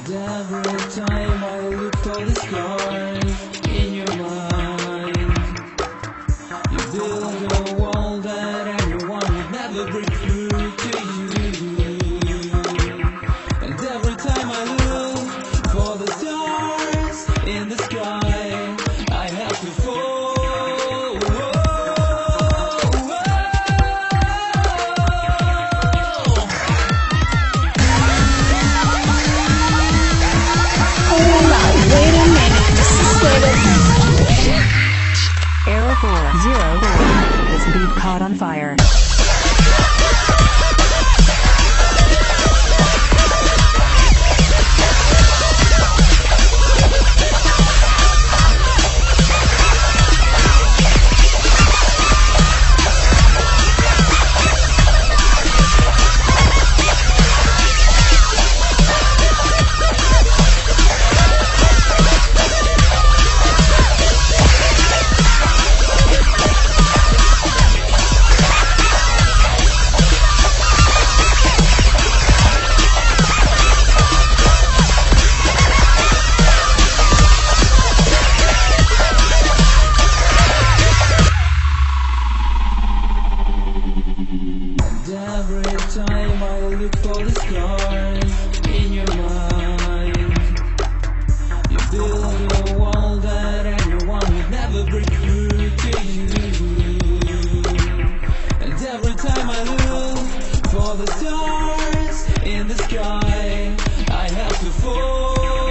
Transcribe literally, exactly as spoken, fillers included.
Every time I look for the stars in your mind, you build a wall that everyone would never break through to you. And every time I look for the stars in the sky, I have to fall. Error four zero four. This beat caught on fire. Every time I look for the stars in your mind, you build a wall that everyone would never break through to you. And every time I look for the stars in the sky, I have to fall.